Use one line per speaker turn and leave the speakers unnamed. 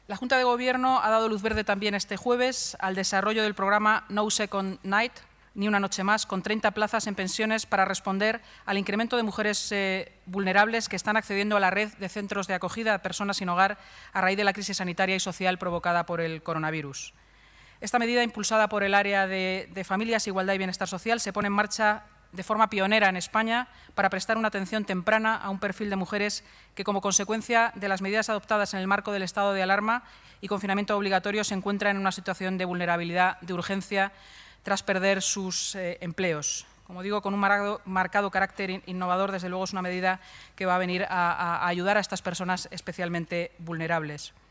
La Junta de Gobierno ha dado luz verde también este jueves al desarrollo del programa No Second Night, ni una noche más, con 30 plazas en pensiones para responder al incremento de mujeres vulnerables que están accediendo a la red de centros de acogida a personas sin hogar a raíz de la crisis sanitaria y social provocada por el coronavirus. Esta medida, impulsada por el área de Familias, Igualdad y Bienestar Social, se pone en marcha de forma pionera en España para prestar una atención temprana a un perfil de mujeres que, como consecuencia de las medidas adoptadas en el marco del estado de alarma y confinamiento obligatorio, se encuentra en una situación de vulnerabilidad de urgencia tras perder sus empleos. Como digo, con un marcado carácter innovador, desde luego es una medida que va a venir a ayudar a estas personas especialmente vulnerables.